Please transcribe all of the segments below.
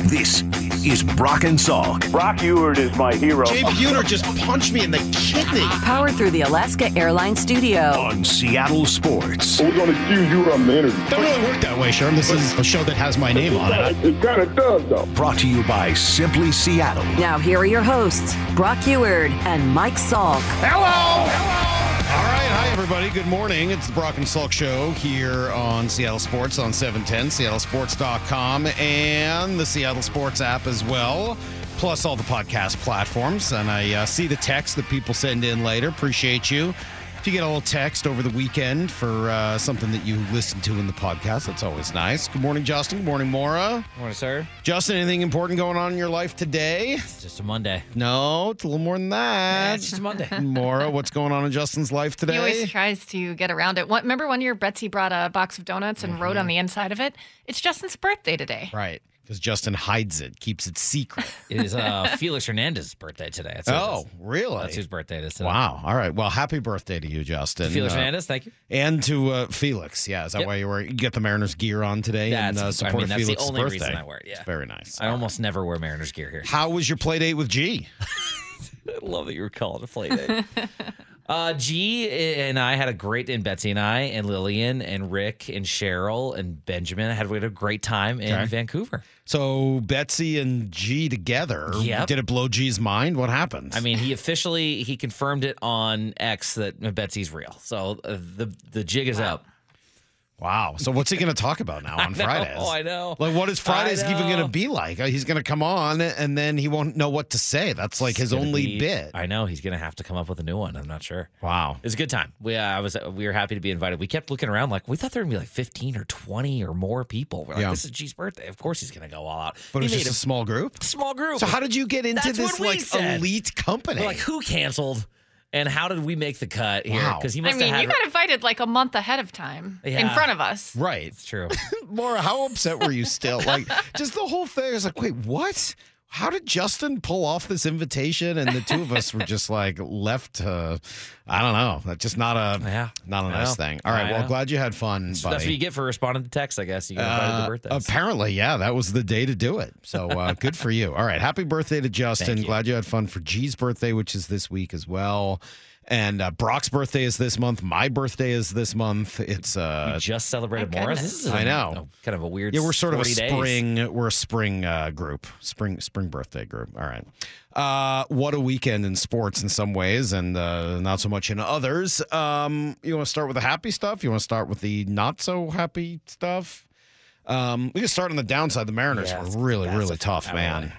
This is Brock and Salk. Brock Ewart is my hero. Jay Buhner just punched me in the kidney. Powered through the Alaska Airlines studio. On Seattle Sports. We're going to accuse you of the interview. Doesn't really work that way, Sherm. This is a show that has my name on it. It kind of does, though. Brought to you by Simply Seattle. Now here are your hosts, Brock Ewart and Mike Salk. Hello! All right, hi everybody. Good morning. It's the Brock and Salk Show here on Seattle Sports on 710, seattlesports.com, and the Seattle Sports app as well, plus all the podcast platforms. And I see the text that people send in later. Appreciate you. If you get a little text over the weekend for something that you listen to in the podcast, that's always nice. Good morning, Justin. Good morning, Maura. Morning, sir. Justin, anything important going on in your life today? It's just a Monday. No, it's a little more than that. Yeah, it's just a Monday. Maura, what's going on in Justin's life today? He always tries to get around it. Remember one year Betsy brought a box of donuts and wrote on the inside of it? It's Justin's birthday today. Right, because Justin hides it, keeps it secret. It is Felix Hernandez's birthday today. That's who it is. Really? That's whose birthday it is today. Wow. All right. Well, happy birthday to you, Justin. Felix Hernandez, thank you. And to Felix. Yeah, is that why you get the Mariners gear on today and support that's Felix's the only birthday? reason I wear it, yeah. It's very nice. I almost never wear Mariners gear here. How was your play date with G? I love that you were calling it a play date. G and I had a great, and Betsy and I, and Lillian, and Rick, and Cheryl, and Benjamin we had a great time in Vancouver. So Betsy and G together. Yep. Did it blow G's mind? What happened? I mean, he confirmed it on X that Betsy's real. So the jig is up. Wow. So what's he going to talk about now on Fridays? Oh, I know. Like, what is Fridays even going to know. be like? He's going to come on, and then he won't know what to say. That's like his only bit. I know. He's going to have to come up with a new one. I'm not sure. Wow. It was a good time. We were happy to be invited. We kept looking around like we thought there would be like 15 or 20 or more people. We're like, this is G's birthday. Of course he's going to go all out. But He it was made just a small group? small group. So how did you get into That's this what we said. elite company? We're like, who canceled? And how did we make the cut here? Wow. Because he I must mean, have you had got invited like a month ahead of time in Yeah. front of us. Right. It's true. Maura, how upset were you still? Like, just the whole thing. I was like, wait, what? How did Justin pull off this invitation? And the two of us were just like left to, I don't know. That's just not a nice thing. All right. Well, glad you had fun, buddy. That's what you get for responding to text, I guess. You get invited to birthdays. Apparently, yeah, that was the day to do it. So good for you. All right. Happy birthday to Justin. Thank you. Glad you had fun for G's birthday, which is this week as well. And Brock's birthday is this month. My birthday is this month. It's You just celebrated My Morris. goodness. This is I know. kind of a weird. yeah, we're sort of a 40 days. spring. We're a spring group, spring birthday group. All right. What a weekend in sports in some ways, and not so much in others. You want to start with the happy stuff? You want to start with the not so happy stuff? We can start on the downside. The Mariners Yeah, were really, that's really a tough, tough man.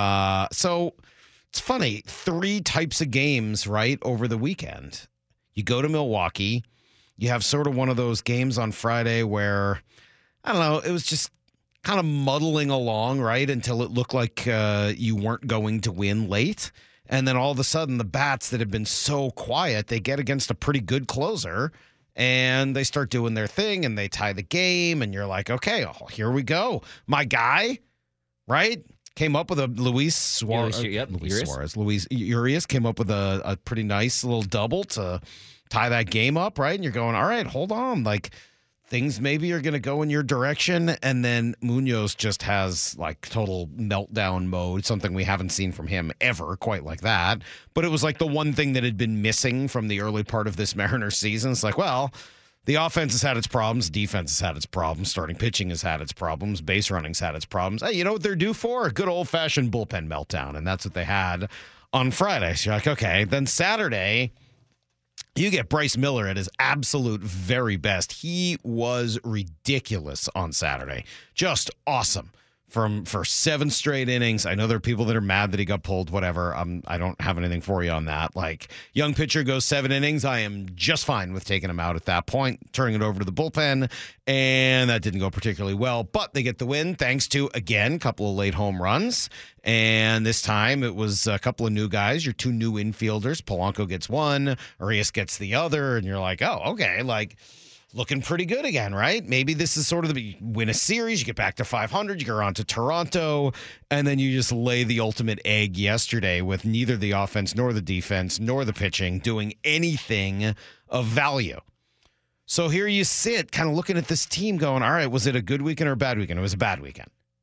So it's funny. 3 types of games, right, over the weekend. You go to Milwaukee. You have sort of one of those games on Friday where, I don't know, it was just kind of muddling along, right, until it looked like you weren't going to win late. And then all of a sudden, the bats that have been so quiet, they get against a pretty good closer, and they start doing their thing, and they tie the game, and you're like, okay, here we go. My guy, right, came up with a Luis Suarez. Luis Urias came up with a pretty nice little double to tie that game up, right? And you're going, all right, hold on. Like, things maybe are going to go in your direction. And then Munoz just has like total meltdown mode, something we haven't seen from him ever quite like that. But it was like the one thing that had been missing from the early part of this Mariners season. It's like, well, the offense has had its problems. Defense has had its problems. Starting pitching has had its problems. Base running's had its problems. Hey, you know what they're due for? A good old-fashioned bullpen meltdown. And that's what they had on Friday. So you're like, okay. Then Saturday, you get Bryce Miller at his absolute very best. He was ridiculous on Saturday. Just awesome. For 7 straight innings. I know there are people that are mad that he got pulled, whatever. I don't have anything for you on that. Like, young pitcher goes 7 innings. I am just fine with taking him out at that point, turning it over to the bullpen, and that didn't go particularly well. But they get the win thanks to, again, a couple of late home runs. And this time it was a couple of new guys, your 2 new infielders. Polanco gets 1, Urias gets the other, and you're like, oh, okay, like, looking pretty good again, right? Maybe this is sort of the win a series, you get back to 500, you go on to Toronto, and then you just lay the ultimate egg yesterday with neither the offense nor the defense nor the pitching doing anything of value. So here you sit kind of looking at this team going, all right, was it a good weekend or a bad weekend? It was a bad weekend.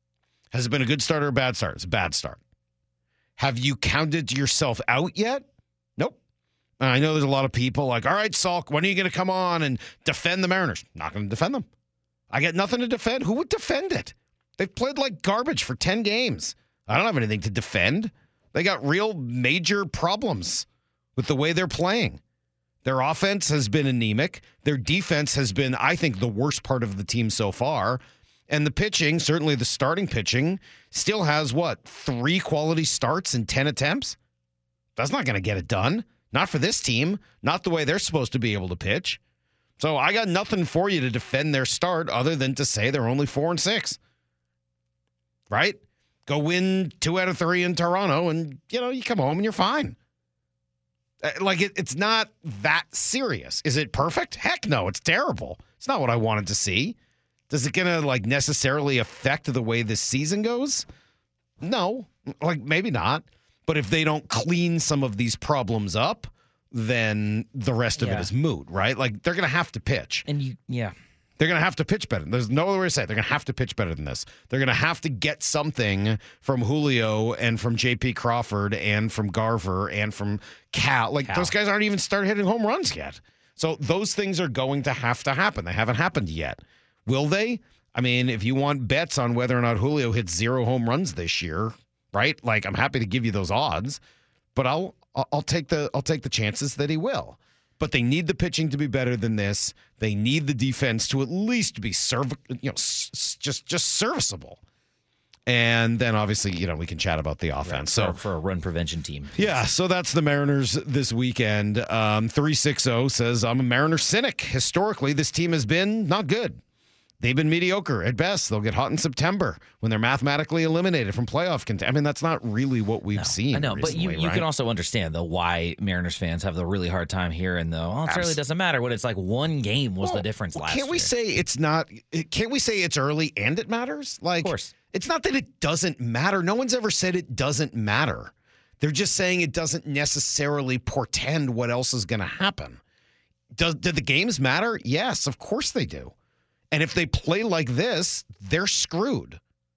Has it been a good start or a bad start? It's a bad start. Have you counted yourself out yet? Nope. And I know there's a lot of people like, all right, Salk, when are you going to come on and defend the Mariners? Not going to defend them. I got nothing to defend. Who would defend it? They've played like garbage for 10 games. I don't have anything to defend. They got real major problems with the way they're playing. Their offense has been anemic. Their defense has been, I think, the worst part of the team so far. And the pitching, certainly the starting pitching, still has, 3 quality starts in 10 attempts? That's not going to get it done. Not for this team. Not the way they're supposed to be able to pitch. So I got nothing for you to defend their start other than to say they're only 4-6. Right? Go win 2 out of 3 in Toronto and, you come home and you're fine. It's not that serious. Is it perfect? Heck no, it's terrible. It's not what I wanted to see. Is it going to necessarily affect the way this season goes? No, maybe not. But if they don't clean some of these problems up, then the rest of it is moot, right? They're going to have to pitch. And They're going to have to pitch better. There's no other way to say it. They're going to have to pitch better than this. They're going to have to get something from Julio and from J.P. Crawford and from Garver and from Cal. Those guys aren't even started hitting home runs yet. So those things are going to happen. They haven't happened yet. Will they? I mean, if you want bets on whether or not Julio hits 0 home runs this year, right? I'm happy to give you those odds, but I'll take the chances that he will. But they need the pitching to be better than this. They need the defense to at least be just serviceable. And then obviously, we can chat about the offense. Right, for a run prevention team. Yeah, so that's the Mariners this weekend. 360 says, I'm a Mariner cynic. Historically, this team has been not good. They've been mediocre at best. They'll get hot in September when they're mathematically eliminated from playoff contention. I mean, that's not really what we've seen. I know, recently, but you can also understand though why Mariners fans have the really hard time here and though. It really doesn't matter when it's one game was the difference last year. Can't we say it's not? Can't we say it's early and it matters? Of course, it's not that it doesn't matter. No one's ever said it doesn't matter. They're just saying it doesn't necessarily portend what else is going to happen. Did the games matter? Yes, of course they do. And if they play like this, they're screwed.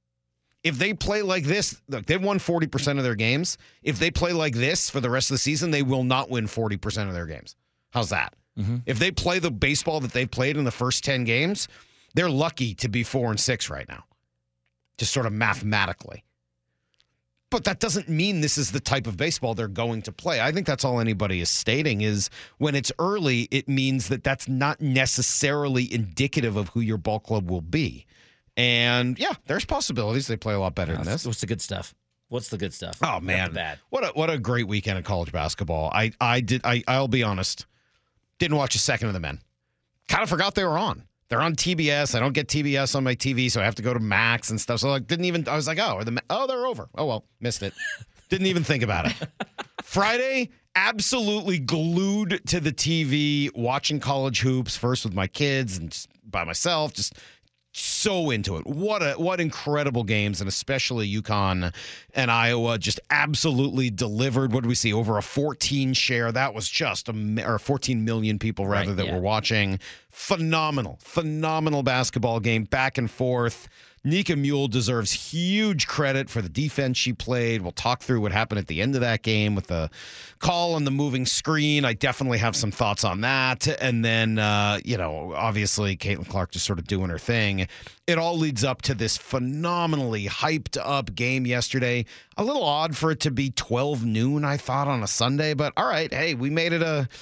If they play like this, look, they've won 40% of their games. If they play like this for the rest of the season, they will not win 40% of their games. How's that? Mm-hmm. If they play the baseball that they've played in the first 10 games, they're lucky to be 4-6 right now, just sort of mathematically. But that doesn't mean this is the type of baseball they're going to play. I think that's all anybody is stating is when it's early, it means that that's not necessarily indicative of who your ball club will be. And yeah, there's possibilities they play a lot better than this. What's the good stuff? What's the good stuff? Oh man, bad. What a great weekend of college basketball. I'll be honest, didn't watch a second of the men. Kind of forgot they were on. They're on TBS. I don't get TBS on my TV, so I have to go to Max and stuff. So I was like, they're over. Oh, well, missed it. Didn't even think about it. Friday, absolutely glued to the TV, watching college hoops, first with my kids and just by myself, just so into it. What incredible games, and especially UConn and Iowa just absolutely delivered. What did we see? Over a 14 share. That was just or 14 million people rather that were watching. Phenomenal basketball game, back and forth. Nika Mule deserves huge credit for the defense she played. We'll talk through what happened at the end of that game with the call on the moving screen. I definitely have some thoughts on that. And then, obviously Caitlin Clark just sort of doing her thing. It all leads up to this phenomenally hyped up game yesterday. A little odd for it to be 12 noon, I thought, on a Sunday. But all right, hey, we made it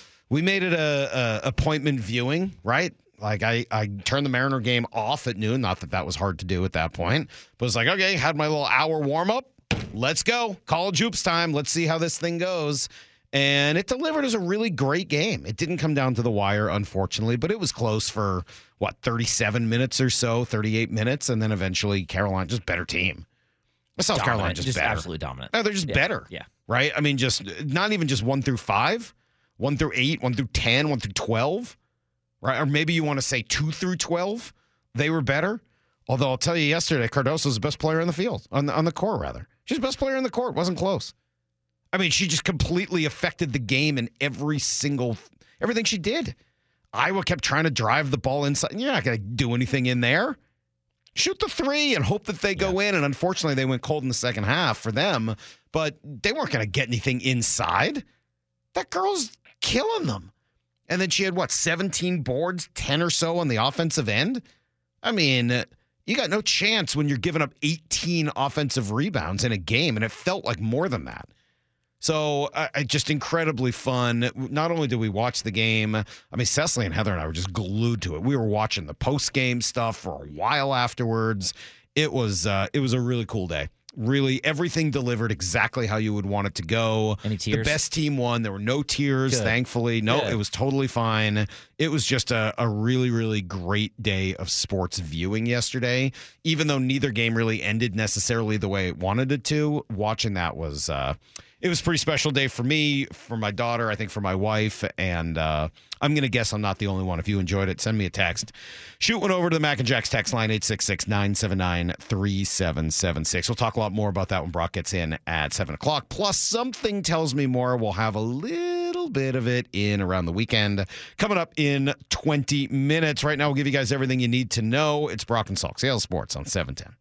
a appointment viewing, right? I turned the Mariner game off at noon. Not that that was hard to do at that point. But it's like, okay, had my little hour warm-up. Let's go. College hoops time. Let's see how this thing goes. And it delivered as a really great game. It didn't come down to the wire, unfortunately, but it was close for, 37 minutes or so, 38 minutes, and then eventually Carolina, just better team. South Carolina just better. Absolutely dominant. No, they're just better. Yeah. Right? I mean, just not even just 1 through 5, 1 through 8, 1 through 10, 1 through 12. Right? Or maybe you want to say 2 through 12, they were better. Although I'll tell you yesterday, Cardoso's the best player in the field, on the court, rather. She's the best player in the court. Wasn't close. I mean, she just completely affected the game in everything she did. Iowa kept trying to drive the ball inside. You're not going to do anything in there. Shoot the three and hope that they go in. And unfortunately, they went cold in the second half for them, but they weren't going to get anything inside. That girl's killing them. And then she had, 17 boards, 10 or so on the offensive end? I mean, you got no chance when you're giving up 18 offensive rebounds in a game, and it felt like more than that. So just incredibly fun. Not only did we watch the game, I mean, Cecily and Heather and I were just glued to it. We were watching the post-game stuff for a while afterwards. It was a really cool day. Really, everything delivered exactly how you would want it to go. Any tears? The best team won. There were no tears, thankfully. No, it was totally fine. It was just a really, really great day of sports viewing yesterday. Even though neither game really ended necessarily the way it wanted it to, watching that was... it was a pretty special day for me, for my daughter, I think for my wife, and I'm going to guess I'm not the only one. If you enjoyed it, send me a text. Shoot one over to the Mac and Jack's text line, 866-979-3776. We'll talk a lot more about that when Brock gets in at 7 o'clock. Plus, something tells me more. We'll have a little bit of it in around the weekend. Coming up in 20 minutes. Right now, we'll give you guys everything you need to know. It's Brock and Salk, Seattle Sports on 710.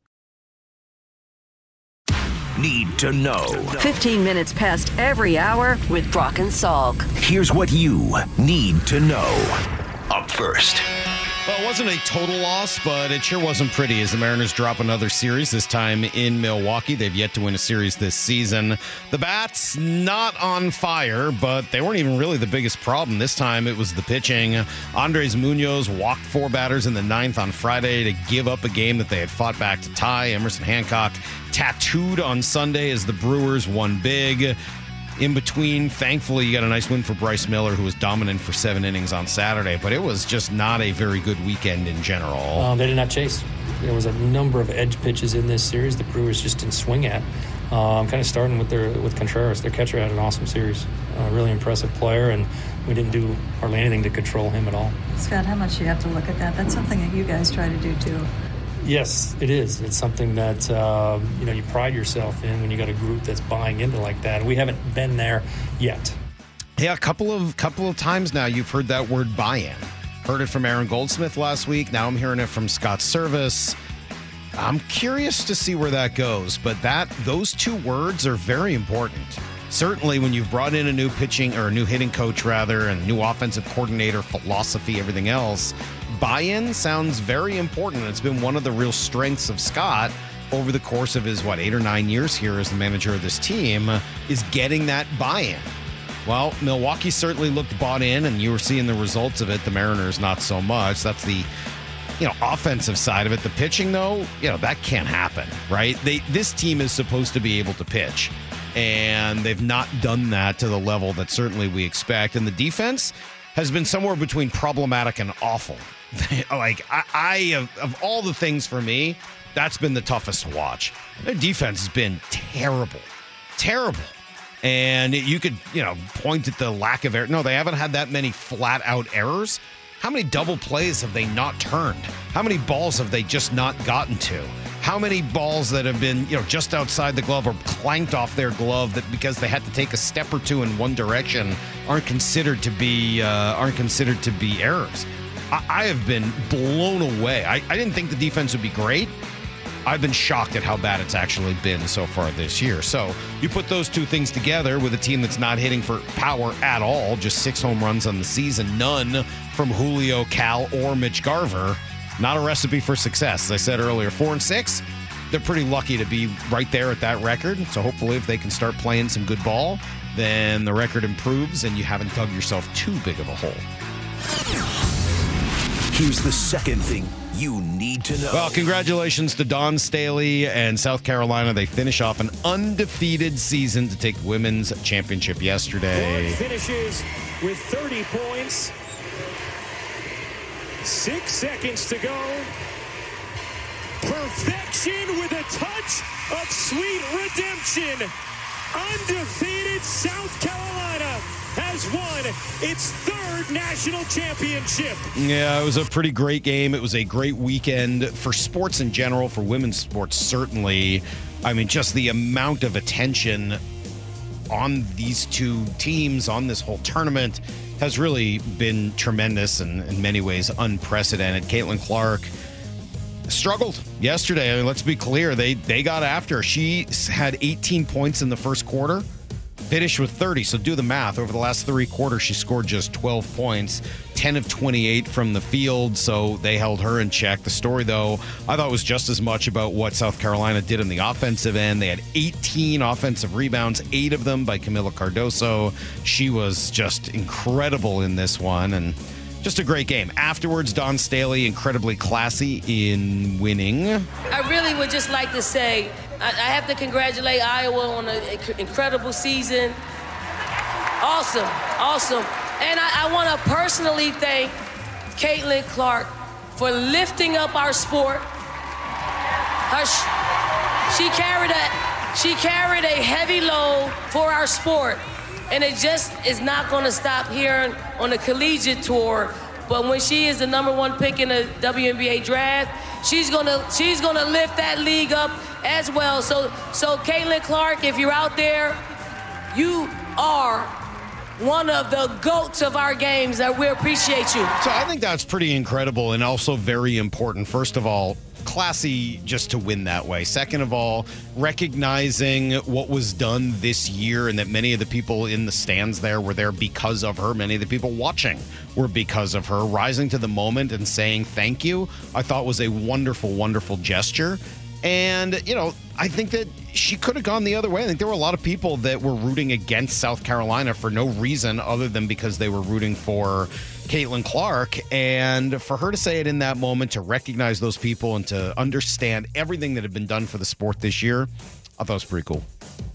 Need to know. 15 minutes past every hour with Brock and Salk. Here's what you need to know. Up first. Well, it wasn't a total loss, but it sure wasn't pretty as the Mariners drop another series, this time in Milwaukee. They've yet to win a series this season. The Bats, not on fire, but they weren't even really the biggest problem. This time it was the pitching. Andres Munoz walked 4 batters in the 9th on Friday to give up a game that they had fought back to tie. Emerson Hancock tattooed on Sunday as the Brewers won big. In between, thankfully, you got a nice win for Bryce Miller, who was dominant for 7 innings on Saturday, but it was just not a very good weekend in general. They did not chase. There was a number of edge pitches in this series the Brewers just didn't swing at. Kind of starting with Contreras. Their catcher had an awesome series. Really impressive player, and we didn't do hardly anything to control him at all. Scott, how much do you have to look at that? That's something that you guys try to do, too. Yes, it is. It's something that you pride yourself in when you got a group that's buying into like that. We haven't been there yet. Yeah, a couple of times now you've heard that word buy-in. Heard it from Aaron Goldsmith last week. Now I'm hearing it from Scott Service. I'm curious to see where that goes, but those 2 words are very important. Certainly when you've brought in a new pitching or a new hitting coach rather, and new offensive coordinator, philosophy, everything else, buy-in sounds very important. It's been one of the real strengths of Scott over the course of his, 8 or 9 years here as the manager of this team, is getting that buy-in. Well, Milwaukee certainly looked bought in, and you were seeing the results of it. The Mariners, not so much. That's the offensive side of it. The pitching, though, that can't happen, right? This team is supposed to be able to pitch, and they've not done that to the level that certainly we expect. And the defense has been somewhere between problematic and awful. Of all the things for me, that's been the toughest to watch. Their defense has been terrible. And you could, point at the lack of error. No, they haven't had that many flat-out errors. How many double plays have they not turned? How many balls have they just not gotten to? How many balls that have been, just outside the glove or clanked off their glove that because they had to take a step or 2 in one direction aren't considered to be errors? I have been blown away. I didn't think the defense would be great. I've been shocked at how bad it's actually been so far this year. So you put those 2 things together with a team that's not hitting for power at all, just 6 home runs on the season, none from Julio, Cal, or Mitch Garver. Not a recipe for success. As I said earlier, 4-6, they're pretty lucky to be right there at that record. So hopefully if they can start playing some good ball, then the record improves and you haven't dug yourself too big of a hole. Here's the second thing you need to know. Well, congratulations to Dawn Staley and South Carolina. They finish off an undefeated season to take the women's championship yesterday. Ward finishes with 30 points. 6 seconds to go. Perfection with a touch of sweet redemption. Undefeated South Carolina has won its 3rd national championship. Yeah, it was a pretty great game. It was a great weekend for sports in general, for women's sports certainly. I mean, just the amount of attention on these 2 teams, on this whole tournament, has really been tremendous and in many ways unprecedented. Caitlin Clark struggled yesterday. I mean, let's be clear. They got after her. She had 18 points in the first quarter, finished with 30. So do the math. Over the last 3 quarters, she scored just 12 points, 10 of 28 from the field. So they held her in check. The story, though, I thought was just as much about what South Carolina did on the offensive end. They had 18 offensive rebounds, 8 of them by Camila Cardoso. She was just incredible in this one. And just a great game. Afterwards, Dawn Staley, incredibly classy in winning. I really would just like to say, I have to congratulate Iowa on an incredible season. Awesome. And I want to personally thank Caitlin Clark for lifting up our sport. She carried a heavy load for our sport. And it just is not going to stop here on the collegiate tour. But when she is the #1 pick in the WNBA draft, she's gonna lift that league up as well. So Caitlin Clark, if you're out there, you are one of the GOATs of our games. We appreciate you. So I think that's pretty incredible and also very important. First of all, classy just to win that way. Second of all, recognizing what was done this year and that many of the people in the stands there were there because of her. Many of the people watching were because of her. Rising to the moment and saying thank you, I thought was a wonderful, wonderful gesture. And, I think that she could have gone the other way. I think there were a lot of people that were rooting against South Carolina for no reason other than because they were rooting for Caitlin Clark. And for her to say it in that moment, to recognize those people and to understand everything that had been done for the sport this year, I thought it was pretty cool.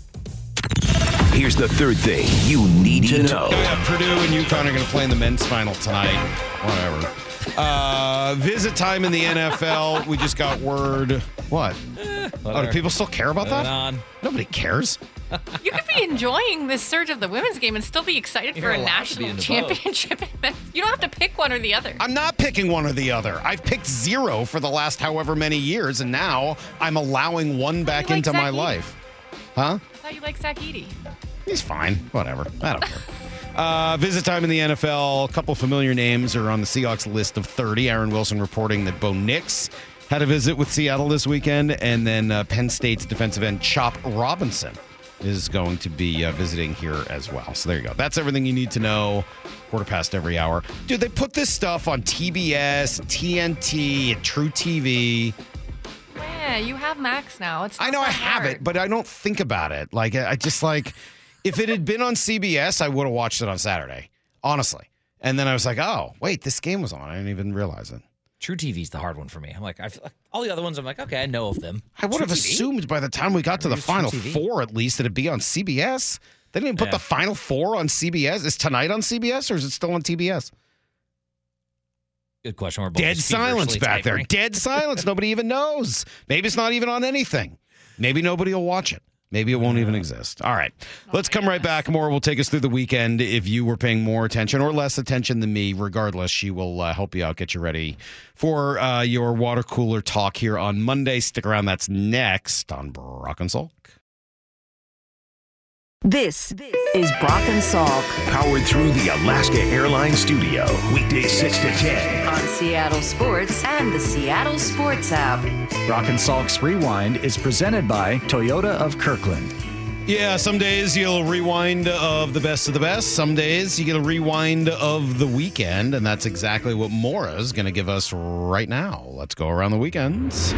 Here's the third thing you need to know. Yeah, Purdue and UConn are going to play in the men's final tonight. Whatever. Visit time in the NFL. We just got word. What? Do people still care about that? Nobody cares. You could be enjoying this surge of the women's game and still be excited for a national championship. You don't have to pick one or the other. I'm not picking one or the other. I've picked 0 for the last however many years, and now I'm allowing one back into my life. Huh? I thought you liked Zach Edey. He's fine. Whatever. I don't care. Visit time in the NFL. A couple familiar names are on the Seahawks list of 30. Aaron Wilson reporting that Bo Nix had a visit with Seattle this weekend. And then Penn State's defensive end Chop Robinson is going to be visiting here as well. So there you go. That's everything you need to know. 1/4 every hour. Dude, they put this stuff on TBS, TNT, True TV. Yeah, you have Max now. I know I have it, but I don't think about it. Like, I just if it had been on CBS, I would have watched it on Saturday, honestly. And then I was like, oh, wait, this game was on. I didn't even realize it. True TV's the hard one for me. I'm like, I feel like all the other ones, I'm like, okay, I know of them. I would have assumed by the time we got to the Final Four, at least, that it'd be on CBS. They didn't even put the Final Four on CBS. Is tonight on CBS or is it still on TBS? Good question. We're both Dead silence back there. Dead silence. Nobody even knows. Maybe it's not even on anything. Maybe nobody will watch it. Maybe it won't even exist. All right. Let's come right back. More will take us through the weekend. If you were paying more attention or less attention than me, regardless, she will help you out, get you ready for your water cooler talk here on Monday. Stick around. That's next on Brock and Salk. This is Brock and Salk. Powered through the Alaska Airlines studio. Weekdays 6 to 10. On Seattle Sports and the Seattle Sports app. Brock and Salk's Rewind is presented by Toyota of Kirkland. Yeah, some days you'll rewind of the best of the best. Some days you get a rewind of the weekend, and that's exactly what Maura's going to give us right now. Let's go around the weekends.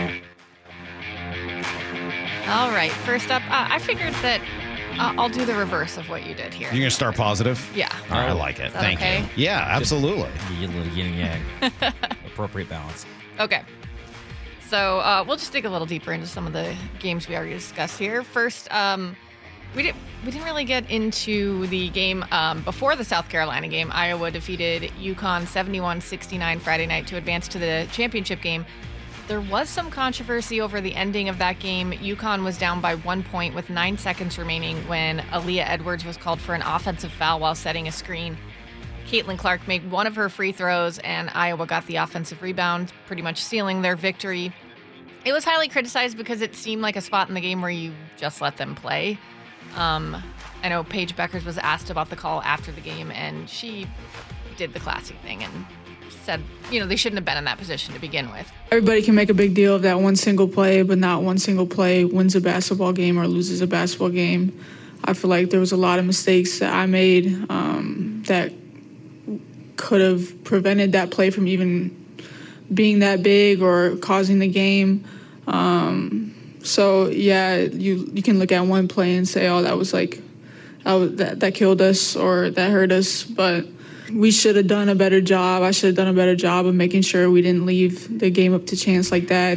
All right, first up, I figured that I'll do the reverse of what you did here. You're going to start positive? Yeah. All right, I like it. Thank okay? you. Yeah, absolutely. A little yin and yang. Appropriate balance. Okay. So we'll just dig a little deeper into some of the games we already discussed here. First, we didn't really get into the game before the South Carolina game. Iowa defeated UConn 71-69 Friday night to advance to the championship game. There was some controversy over the ending of that game. UConn was down by 1 point with 9 seconds remaining when Aaliyah Edwards was called for an offensive foul while setting a screen. Caitlin Clark made one of her free throws, and Iowa got the offensive rebound, pretty much sealing their victory. It was highly criticized because it seemed like a spot in the game where you just let them play. I know Paige Beckers was asked about the call after the game, and she did the classy thing and said, they shouldn't have been in that position to begin with. Everybody can make a big deal of that one single play, but not one single play wins a basketball game or loses a basketball game. I feel like there was a lot of mistakes that I made that could have prevented that play from even being that big or causing the game. So yeah, you can look at one play and say, oh, that killed us or that hurt us, but we should have done a better job. I should have done a better job of making sure we didn't leave the game up to chance like that.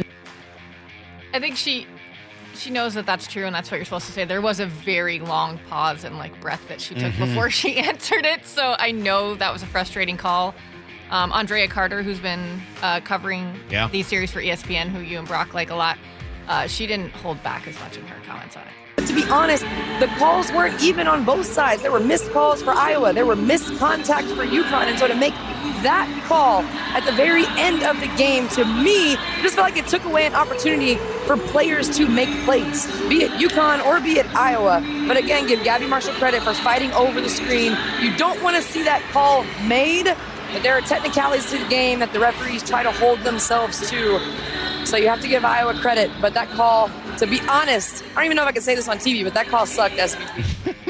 I think she knows that that's true, and that's what you're supposed to say. There was a very long pause and breath that she took before she answered it, so I know that was a frustrating call. Andrea Carter, who's been covering these series for ESPN, who you and Brock like a lot, she didn't hold back as much in her comments on it. To be honest, the calls weren't even on both sides. There were missed calls for Iowa. There were missed contacts for UConn. And so to make that call at the very end of the game, to me, I just felt like it took away an opportunity for players to make plays, be it UConn or be it Iowa. But again, give Gabby Marshall credit for fighting over the screen. You don't want to see that call made, but there are technicalities to the game that the referees try to hold themselves to. So you have to give Iowa credit, but that call, to be honest, I don't even know if I can say this on TV, but that call sucked, SVP.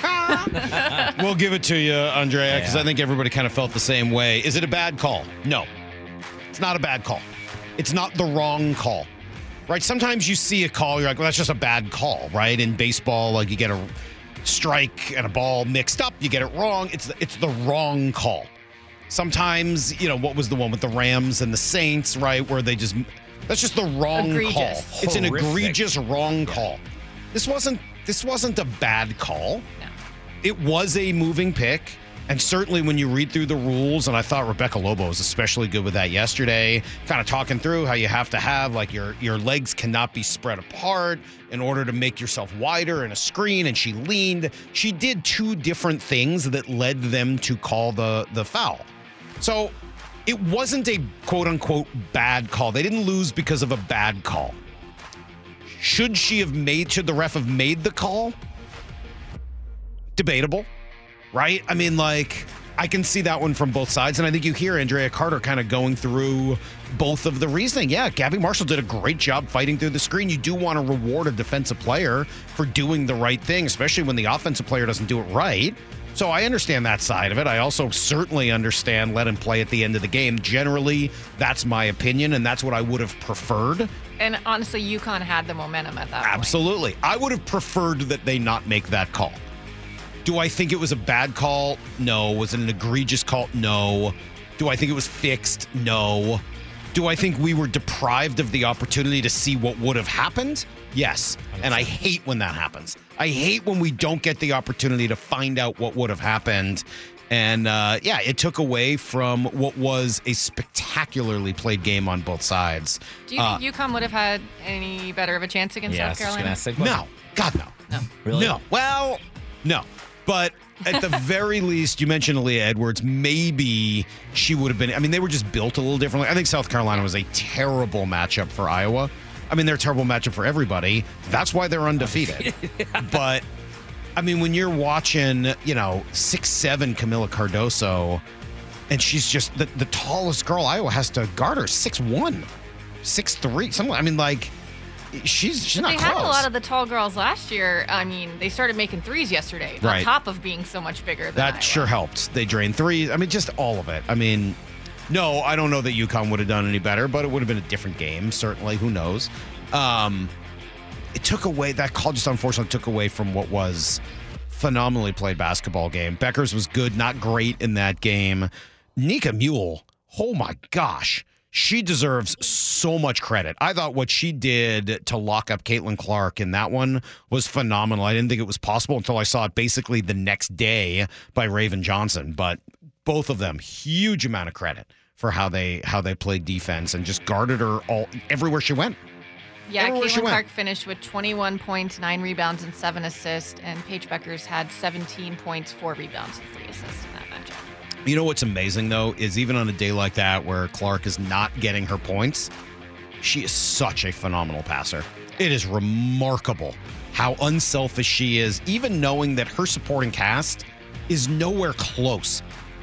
We'll give it to you, Andrea, because I think everybody kind of felt the same way. Is it a bad call? No. It's not a bad call. It's not the wrong call, right? Sometimes you see a call, you're like, well, that's just a bad call, right? In baseball, you get a strike and a ball mixed up, you get it wrong. It's the wrong call. Sometimes, what was the one with the Rams and the Saints, right, where they just... That's just the wrong call. It's an egregious wrong call. This wasn't a bad call. No. It was a moving pick. And certainly when you read through the rules, and I thought Rebecca Lobo was especially good with that yesterday, kind of talking through how you have to have, your legs cannot be spread apart in order to make yourself wider in a screen, and she leaned. She did two different things that led them to call the foul. So it wasn't a quote-unquote bad call. They didn't lose because of a bad call. Should the ref have made the call? Debatable, right? I mean, I can see that one from both sides, and I think you hear Andrea Carter kind of going through both of the reasoning. Yeah, Gabby Marshall did a great job fighting through the screen. You do want to reward a defensive player for doing the right thing, especially when the offensive player doesn't do it right. So I understand that side of it. I also certainly understand let him play at the end of the game. Generally, that's my opinion, and that's what I would have preferred. And honestly, UConn had the momentum at that point. Absolutely. I would have preferred that they not make that call. Do I think it was a bad call? No. Was it an egregious call? No. Do I think it was fixed? No. Do I think we were deprived of the opportunity to see what would have happened? Yes. And I hate when that happens. I hate when we don't get the opportunity to find out what would have happened. And it took away from what was a spectacularly played game on both sides. Do you think UConn would have had any better of a chance against South Carolina? No. God, no. No. Really? No. Well, no. But at the very least, you mentioned Aaliyah Edwards. Maybe she would have been. I mean, they were just built a little differently. I think South Carolina was a terrible matchup for Iowa. I mean, they're a terrible matchup for everybody. That's why they're undefeated. But, I mean, when you're watching, 6'7" Camila Cardoso, and she's just the tallest girl Iowa has to guard her, 6'1", 6'3", something. I mean, she's not close. They had a lot of the tall girls last year. I mean, they started making threes yesterday, on top of being so much bigger than Iowa. Sure helped. They drained threes. I mean, just all of it. I mean, no, I don't know that UConn would have done any better, but it would have been a different game, certainly. Who knows? It took away, that call just unfortunately took away from what was phenomenally played basketball game. Beckers was good, not great in that game. Nika Mule, oh my gosh. She deserves so much credit. I thought what she did to lock up Caitlin Clark in that one was phenomenal. I didn't think it was possible until I saw it basically the next day by Raven Johnson. But both of them, huge amount of credit for how they played defense and just guarded her everywhere she went. Yeah, Caitlin Clark finished with 21 points, 9 rebounds, and 7 assists. And Paige Beckers had 17 points, 4 rebounds, and 3 assists in that matchup. You know what's amazing, though, is even on a day like that where Clark is not getting her points, she is such a phenomenal passer. It is remarkable how unselfish she is, even knowing that her supporting cast is nowhere close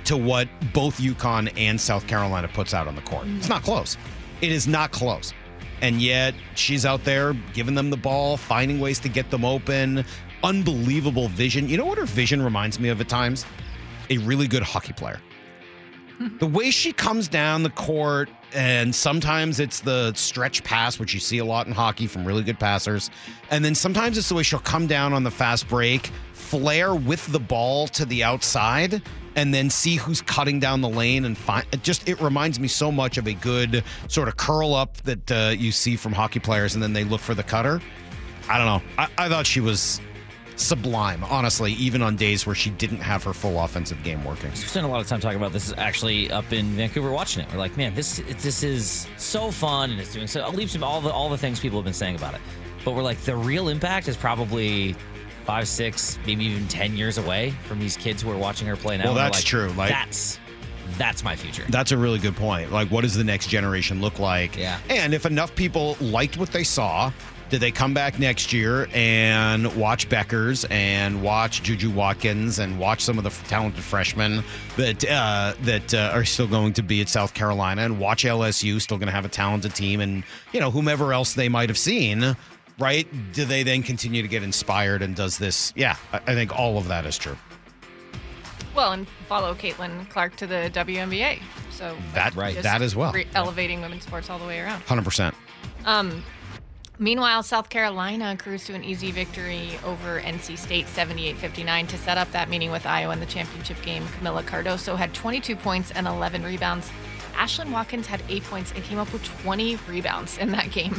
to what both UConn and South Carolina puts out on the court. It's not close. It is not close. And yet she's out there giving them the ball, finding ways to get them open. Unbelievable vision. You know what her vision reminds me of at times? A really good hockey player. The way she comes down the court, and sometimes it's the stretch pass, which you see a lot in hockey from really good passers. And then sometimes it's the way she'll come down on the fast break, flare with the ball to the outside, and then see who's cutting down the lane and find. It reminds me so much of a good sort of curl up that you see from hockey players, and then they look for the cutter. I don't know. I thought she was sublime, honestly, even on days where she didn't have her full offensive game working. We spent a lot of time talking about this actually up in Vancouver watching it. We're like, man, this is so fun, and it's doing so leaps of all the things people have been saying about it. But we're like, the real impact is probably 5, 6, maybe even 10 years away from these kids who are watching her play now. Well, that's true. Like, that's my future. That's a really good point. Like, what does the next generation look like? Yeah. And if enough people liked what they saw, did they come back next year and watch Beckers and watch Juju Watkins and watch some of the talented freshmen that are still going to be at South Carolina, and watch LSU still going to have a talented team, and whomever else they might have seen, right? Do they then continue to get inspired, and does this? Yeah, I think all of that is true. Well, and follow Caitlin Clark to the WNBA. So that as well. Elevating women's sports all the way around. 100%. Meanwhile, South Carolina cruised to an easy victory over NC State 78-59 to set up that meeting with Iowa in the championship game. Camila Cardoso had 22 points and 11 rebounds. Ashlyn Watkins had 8 points and came up with 20 rebounds in that game.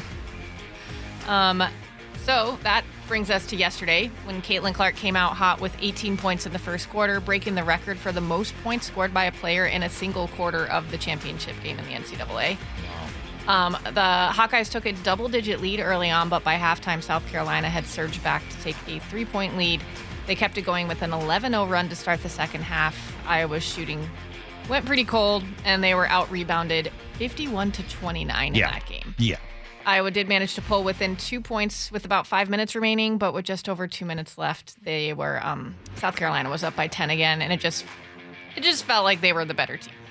So that brings us to yesterday when Caitlin Clark came out hot with 18 points in the first quarter, breaking the record for the most points scored by a player in a single quarter of the championship game in the NCAA. The Hawkeyes took a double-digit lead early on, but by halftime, South Carolina had surged back to take a 3-point lead. They kept it going with an 11-0 run to start the second half. Iowa's shooting went pretty cold, and they were out-rebounded 51-29 in that game. Yeah. Iowa did manage to pull within 2 points with about 5 minutes remaining, but with just over 2 minutes left, they were South Carolina was up by 10 again, and it just felt like they were the better team.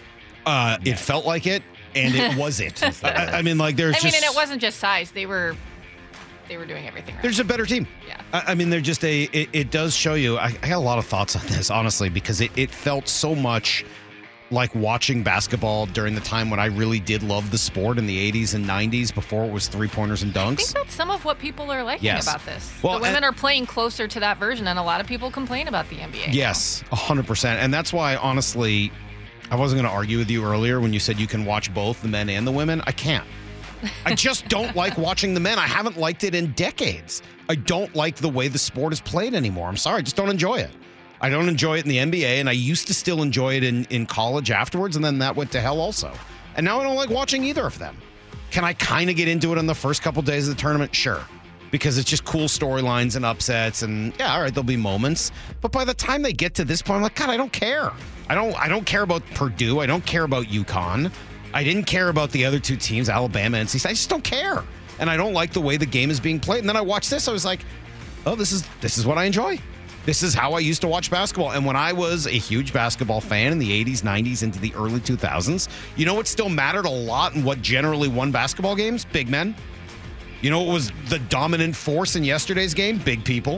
It felt like it. And it wasn't. I mean, like, and it wasn't just size. They were doing everything right. There's a better team. Yeah. I mean, they're just it does show you. I got a lot of thoughts on this, honestly, because it felt so much like watching basketball during the time when I really did love the sport in the 80s and 90s before it was three-pointers and dunks. I think that's some of what people are liking about this. Well, the women are playing closer to that version, and a lot of people complain about the NBA. Yes, 100%. And that's why, honestly, I wasn't going to argue with you earlier when you said you can watch both the men and the women. I can't. I just don't like watching the men. I haven't liked it in decades. I don't like the way the sport is played anymore. I'm sorry. I just don't enjoy it. I don't enjoy it in the NBA, and I used to still enjoy it in college afterwards, and then that went to hell also. And now I don't like watching either of them. Can I kind of get into it on the first couple days of the tournament? Sure. Because it's just cool storylines and upsets, and yeah, all right, there'll be moments. But by the time they get to this point, I'm like, God, I don't care. I don't care about Purdue. I don't care about UConn. I didn't care about the other two teams, Alabama and NC State. I just don't care. And I don't like the way the game is being played. And then I watched this. I was like, oh, this is what I enjoy. This is how I used to watch basketball. And when I was a huge basketball fan in the 80s, 90s, into the early 2000s, you know what still mattered a lot and what generally won basketball games? Big men. You know what was the dominant force in yesterday's game? Big people.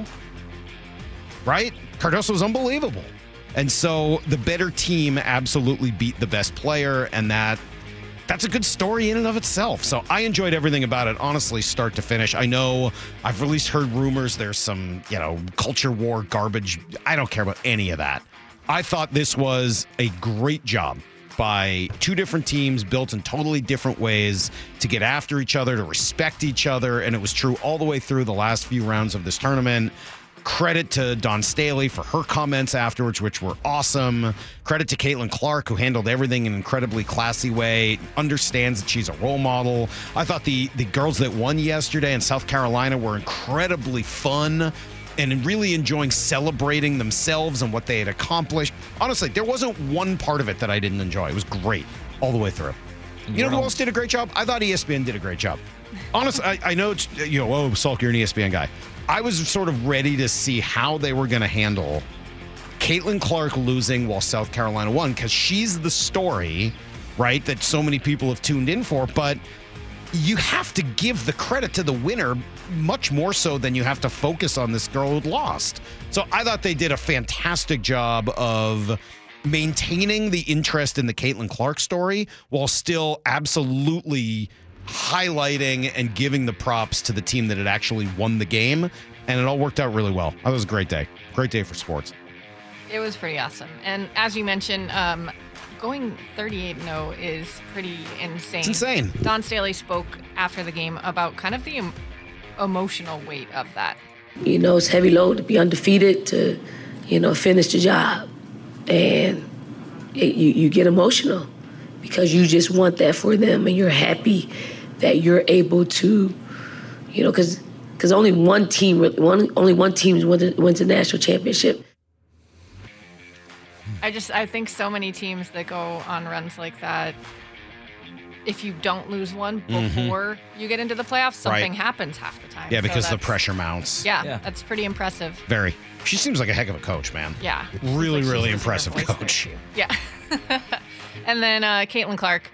Right? Cardoso was unbelievable. And so the better team absolutely beat the best player, and that's a good story in and of itself. So I enjoyed everything about it, honestly, start to finish. I know I've at least heard rumors there's some, culture war garbage. I don't care about any of that. I thought this was a great job by two different teams built in totally different ways to get after each other, to respect each other, and it was true all the way through the last few rounds of this tournament. Credit to Dawn Staley for her comments afterwards, which were awesome. Credit to Caitlin Clark, who handled everything in an incredibly classy way, understands that she's a role model. I thought the girls that won yesterday in South Carolina were incredibly fun and really enjoying celebrating themselves and what they had accomplished. Honestly, there wasn't one part of it that I didn't enjoy. It was great all the way through. You know who else did a great job? I thought ESPN did a great job. Honestly, I know it's, Salk, you're an ESPN guy. I was sort of ready to see how they were going to handle Caitlin Clark losing while South Carolina won, because she's the story, right, that so many people have tuned in for. But you have to give the credit to the winner much more so than you have to focus on this girl who lost. So I thought they did a fantastic job of maintaining the interest in the Caitlin Clark story while still absolutely highlighting and giving the props to the team that had actually won the game. And it all worked out really well. That was a great day. Great day for sports. It was pretty awesome. And as you mentioned, going 38-0 is pretty insane. It's insane. Dawn Staley spoke after the game about kind of the emotional weight of that. You know, it's heavy load to be undefeated, to, you know, finish the job. And you get emotional because you just want that for them, and you're happy that you're able to, you know, because only one team wins a national championship. I think so many teams that go on runs like that, if you don't lose one before you get into the playoffs, something happens half the time. Yeah, because the pressure mounts. Yeah, that's pretty impressive. Very. She seems like a heck of a coach, man. Yeah. Really, really impressive coach. Yeah. And then Caitlin Clark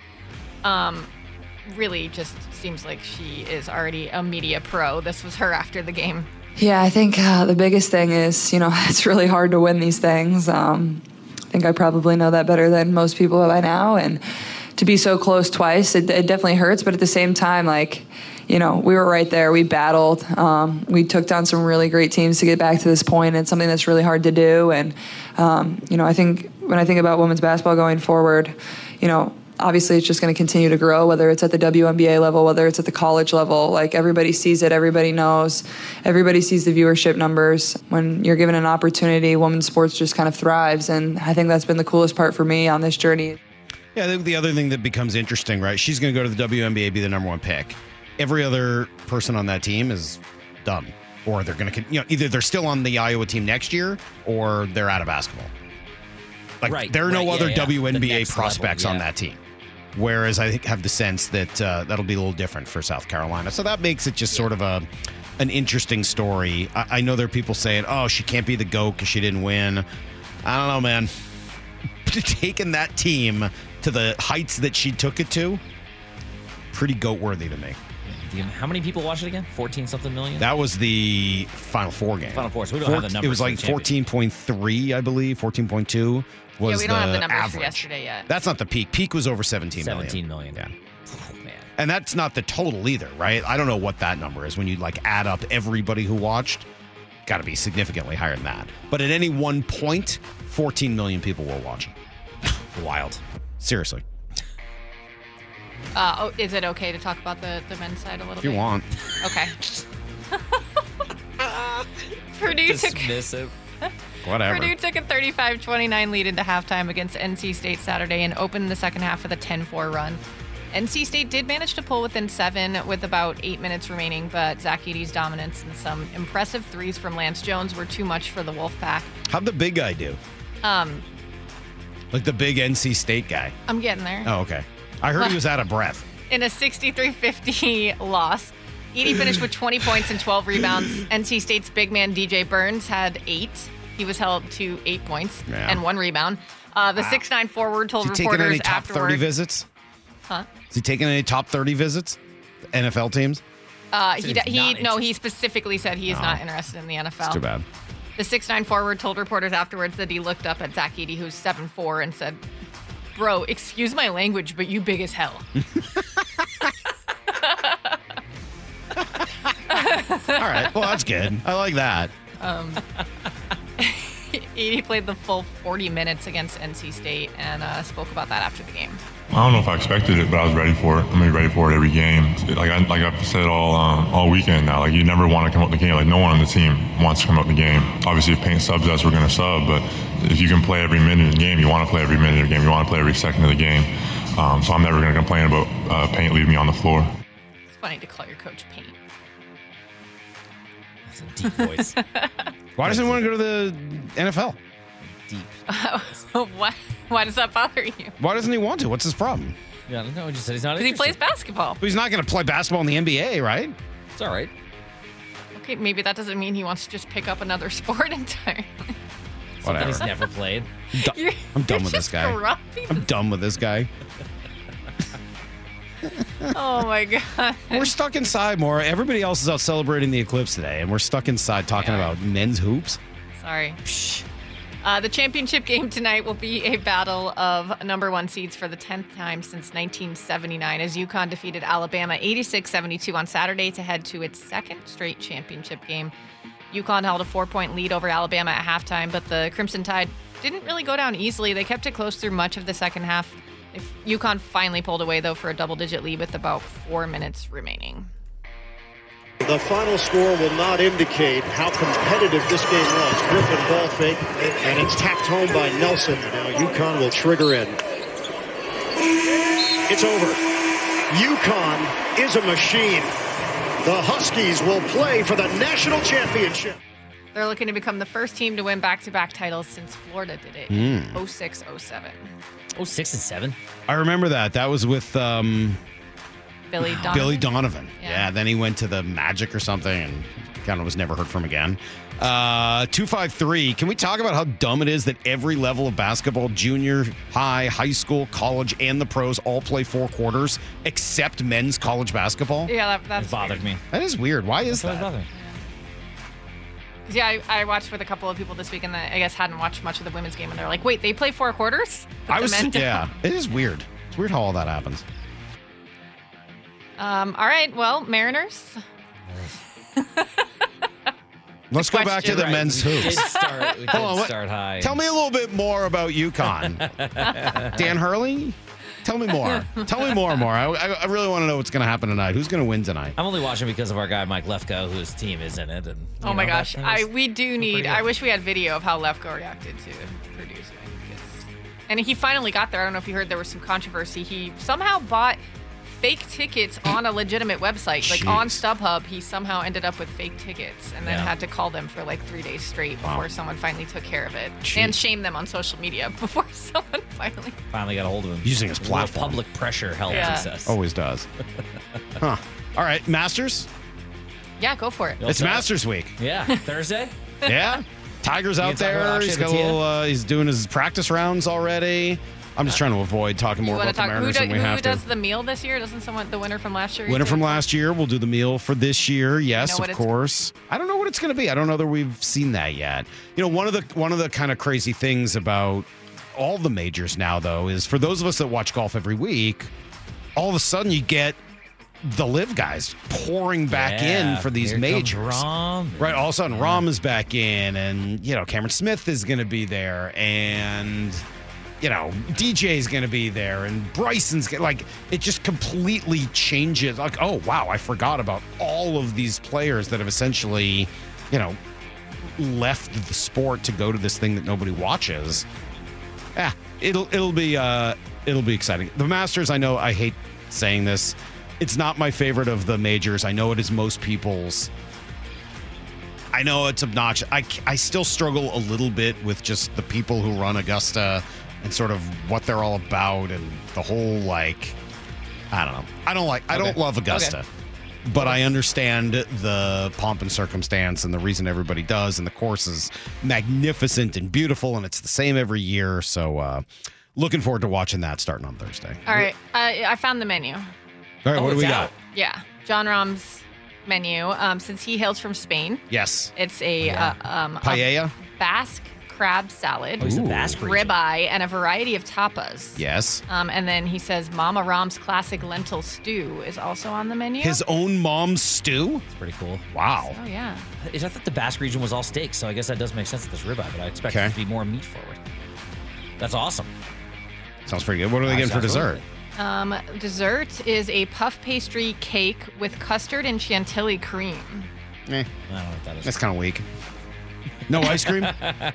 really just seems like she is already a media pro. This was her after the game. Yeah, I think the biggest thing is, you know, it's really hard to win these things. I think I probably know that better than most people by now. And to be so close twice, it definitely hurts. But at the same time, like, you know, we were right there. We battled. We took down some really great teams to get back to this point. It's something that's really hard to do. And, you know, I think when I think about women's basketball going forward, you know, obviously it's just going to continue to grow, whether it's at the WNBA level, whether it's at the college level. Like, everybody sees it. Everybody knows. Everybody sees the viewership numbers. When you're given an opportunity, women's sports just kind of thrives. And I think that's been the coolest part for me on this journey. Yeah, I think the other thing that becomes interesting, right? She's going to go to the WNBA, be the number one pick. Every other person on that team is done. Or they're going to, you know, either they're still on the Iowa team next year or they're out of basketball. Like, there are no other WNBA prospects on that team. Whereas I have the sense that that'll be a little different for South Carolina. So that makes it just sort of an interesting story. I know there are people saying, oh, she can't be the GOAT because she didn't win. I don't know, man. Taking that team to the heights that she took it to, pretty GOAT-worthy to me. How many people watched it again? 14-something million? That was the Final Four game. Final Four, so we don't have the numbers. It was like 14.3, I believe, 14.2 was we don't have the numbers average. for yesterday yet. That's not the peak. Peak was over 17 million. 17 million. Yeah. Oh, man. And that's not the total either, right? I don't know what that number is when you like add up everybody who watched. Got to be significantly higher than that. But at any one point, 14 million people were watching. Wild. Seriously. Is it okay to talk about the men's side a little bit? If you want. Okay. Purdue Dismissive. Whatever. Purdue took a 35-29 lead into halftime against NC State Saturday and opened the second half with a 10-4 run. NC State did manage to pull within 7 with about 8 minutes remaining, but Zach Edey's dominance and some impressive threes from Lance Jones were too much for the Wolfpack. How'd the big guy do? Like the big NC State guy? I'm getting there. Oh, okay. I heard he was out of breath. In a 63-50 loss, Edey finished with 20 points and 12 rebounds. NC State's big man DJ Burns had 8. He was held to 8 points and 1 rebound. The 6'9" forward told reporters afterward. Is he taking any top afterward, 30 visits? Huh? Is he taking any top 30 visits? NFL teams? He specifically said he is not interested in the NFL. It's too bad. The 6'9" forward told reporters afterwards that he looked up at Zach Edey, who's 7'4", and said, "Bro, excuse my language, but you big as hell." All right. Well, that's good. I like that. Edey played the full 40 minutes against NC State and spoke about that after the game. I don't know if I expected it, but I was ready for it. I'm gonna be ready for it every game. Like I've said all weekend now. Like, you never want to come out the game. Like, no one on the team wants to come out the game. Obviously, if Paint subs us, we're gonna sub. But if you can play every minute of the game, you want to play every minute of the game. You want to play every second of the game. So I'm never gonna complain about Paint leaving me on the floor. It's funny to call your coach Paint. That's a deep voice. Why doesn't he want to go to the NFL? Deep. Why does that bother you? Why doesn't he want to? What's his problem? Yeah, I don't know. He just said he's not Because he interested. plays basketball. But he's not going to play basketball in the NBA, right? It's all right. Okay, maybe that doesn't mean he wants to just pick up another sport entirely. Something he's Whatever. never played. I'm done with this guy. grumpy. I'm done with this guy. Oh my God. We're stuck inside more. Everybody else is out celebrating the eclipse today, and we're stuck inside talking about men's hoops. Sorry. The championship game tonight will be a battle of number 1 seeds for the 10th time since 1979 as UConn defeated Alabama 86-72 on Saturday to head to its second straight championship game. UConn held a 4-point lead over Alabama at halftime, but the Crimson Tide didn't really go down easily. They kept it close through much of the second half. UConn finally pulled away, though, for a double-digit lead with about 4 minutes remaining. The final score will not indicate how competitive this game was. Griffin ball fake, and it's tapped home by Nelson. Now UConn will trigger in. It's over. UConn is a machine. The Huskies will play for the national championship. They're looking to become the first team to win back-to-back titles since Florida did it in 06-07. 06-07? I remember that. That was with Billy Donovan. Billy Donovan. Yeah, then he went to the Magic or something and kind of was never heard from again. 253. Can we talk about how dumb it is that every level of basketball, junior, high school, college, and the pros all play 4 quarters except men's college basketball? Yeah, that's bothered me. That is weird. Why is that? Yeah, I watched with a couple of people this week, and I guess hadn't watched much of the women's game, and they're like, "Wait, they play 4 quarters?" Yeah, it is weird. It's weird how all that happens. All right, well, Mariners. Let's go back to the men's hoops. We did start high. Tell me a little bit more about UConn. Dan Hurley? Tell me more. Tell me more. I really want to know what's going to happen tonight. Who's going to win tonight? I'm only watching because of our guy Mike Lefko, whose team is in it. And Oh my gosh, we do need. good. I wish we had video of how Lefko reacted to producing. And he finally got there. I don't know if you heard there was some controversy. He somehow bought fake tickets on a legitimate website, like on StubHub. He somehow ended up with fake tickets and then had to call them for like 3 days straight before someone finally took care of it and shame them on social media before someone finally got a hold of him. Using his platform. Public pressure helps, Yeah. he says. Always does. Huh. All right, Masters? Yeah, go for it. It's Masters week. Yeah, Thursday? Yeah. Tiger's You out gonna talk about there. He's got a Akshay little, he's doing his practice rounds already. I'm just trying to avoid talking more You want about to the talk? Mariners Who, than we who have does to. the meal this year? Doesn't someone the winner from last year? Winner from last year. We'll do the meal for this year. Yes, know of what it's- course. I don't know what it's going to be. I don't know that we've seen that yet. You know, one of the kind of crazy things about all the majors now, though, is for those of us that watch golf every week, all of a sudden you get the live guys pouring back in for these here majors. comes Rahm. Right, all of a sudden Rahm is back in, and Cameron Smith is going to be there, and DJ's going to be there, and Bryson's it just completely changes. Like, oh wow, I forgot about all of these players that have essentially, left the sport to go to this thing that nobody watches. Yeah, it'll be exciting. The Masters, I know I hate saying this. It's not my favorite of the majors. I know it is most people's. I know it's obnoxious. I still struggle a little bit with just the people who run Augusta and sort of what they're all about and the whole I don't know. I don't love Augusta. Okay. But I understand the pomp and circumstance and the reason everybody does, and the course is magnificent and beautiful, and it's the same every year. So looking forward to watching that starting on Thursday. All right, I found the menu. All right, what do we got? Yeah, John Rahm's menu. Since he hails from Spain, Yes. it's a Paella? Basque crab salad, Oh, he's a Basque region. ribeye, and a variety of tapas. Yes. And then he says Mama Rahm's classic lentil stew is also on the menu. His own mom's stew? It's pretty cool. Wow. Oh yeah. I thought the Basque region was all steak, so I guess that does make sense with this ribeye, but I expect it to be more meat forward. That's awesome. Sounds pretty good. What are they getting for dessert? Dessert is a puff pastry cake with custard and chantilly cream. Eh. I don't know what that is. That's kind of weak. No ice cream?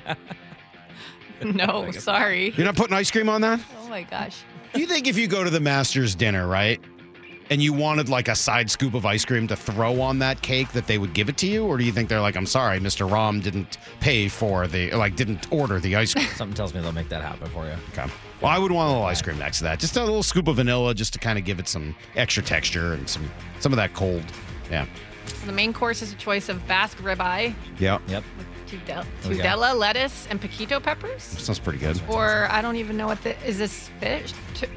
No, sorry. You're not putting ice cream on that? Oh my gosh. Do you think if you go to the Masters dinner, right, and you wanted like a side scoop of ice cream to throw on that cake, that they would give it to you? Or do you think they're like, I'm sorry, Mr. Rahm didn't pay for didn't order the ice cream? Something tells me they'll make that happen for you. Okay. Well, I would want a little ice cream next to that. Just a little scoop of vanilla just to kind of give it some extra texture and some of that cold. Yeah. The main course is a choice of Basque ribeye, Yep. Tudela lettuce and piquito peppers. Sounds pretty good. Or I don't even know what is this fish?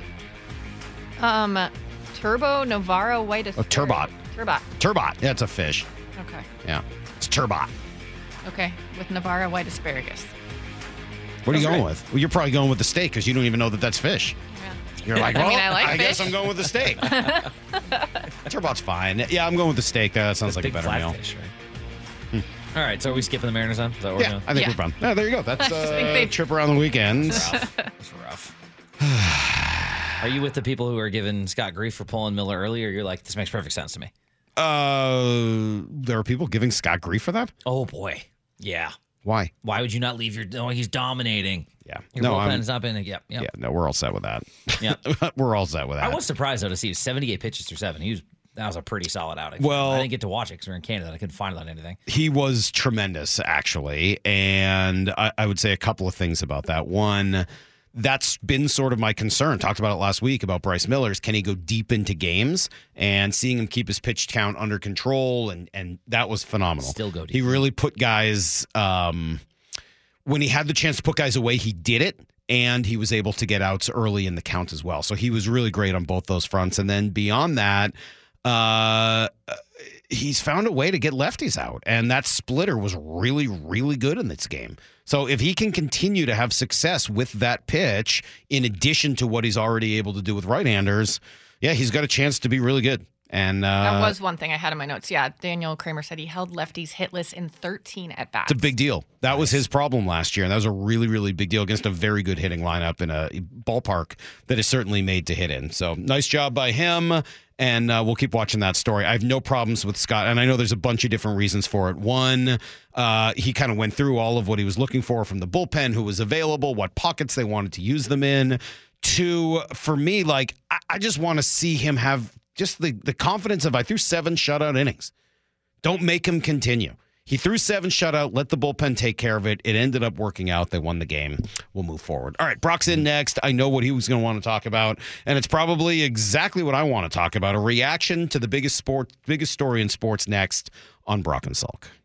Turbo Novara white asparagus. Turbot. Turbot. Yeah, it's a fish. Okay. Yeah, it's turbot. Okay, with Novara white asparagus. What are you going with? Well, you're probably going with the steak because you don't even know that that's fish. Yeah. You're like, well, I guess I'm going with the steak. Turbot's fine. Yeah, I'm going with the steak. That sounds like a better meal. Fish, right? All right, so are we skipping the Mariners then? Is that what we're doing? I think we're done. Yeah, there you go. That's a trip around the weekends. It's rough. Are you with the people who are giving Scott grief for pulling Miller early, or you're like, this makes perfect sense to me? There are people giving Scott grief for that? Oh, boy. Yeah. Why? Why would you not leave your... Oh, he's dominating. Yeah. Your bullpen's not been... Yep. Yeah, no, we're all set with that. Yeah. We're all set with that. I was surprised, though, to see 78 pitches through 7. That was a pretty solid outing. Well, I didn't get to watch it because we were in Canada. I couldn't find it on anything. He was tremendous, actually. And I would say a couple of things about that. One, that's been sort of my concern. Talked about it last week about Bryce Miller's. Can he go deep into games? And seeing him keep his pitch count under control, and that was phenomenal. Still go deep. He really put guys, when he had the chance to put guys away, he did it. And he was able to get outs early in the count as well. So he was really great on both those fronts. And then beyond that, he's found a way to get lefties out. And that splitter was really, really good in this game. So if he can continue to have success with that pitch, in addition to what he's already able to do with right-handers, yeah, he's got a chance to be really good. And that was one thing I had in my notes. Yeah, Daniel Kramer said he held lefties hitless in 13 at-bats. It's a big deal. That was his problem last year, and that was a really, really big deal against a very good hitting lineup in a ballpark that is certainly made to hit in. So nice job by him, and we'll keep watching that story. I have no problems with Scott, and I know there's a bunch of different reasons for it. One, he kind of went through all of what he was looking for from the bullpen, who was available, what pockets they wanted to use them in. Two, for me, like, I just want to see him have just the confidence of, I threw 7 shutout innings. Don't make him continue. He threw 7 shutout, let the bullpen take care of it. It ended up working out. They won the game. We'll move forward. All right, Brock's in next. I know what he was going to want to talk about, and it's probably exactly what I want to talk about. A reaction to the biggest story in sports next on Brock and Salk.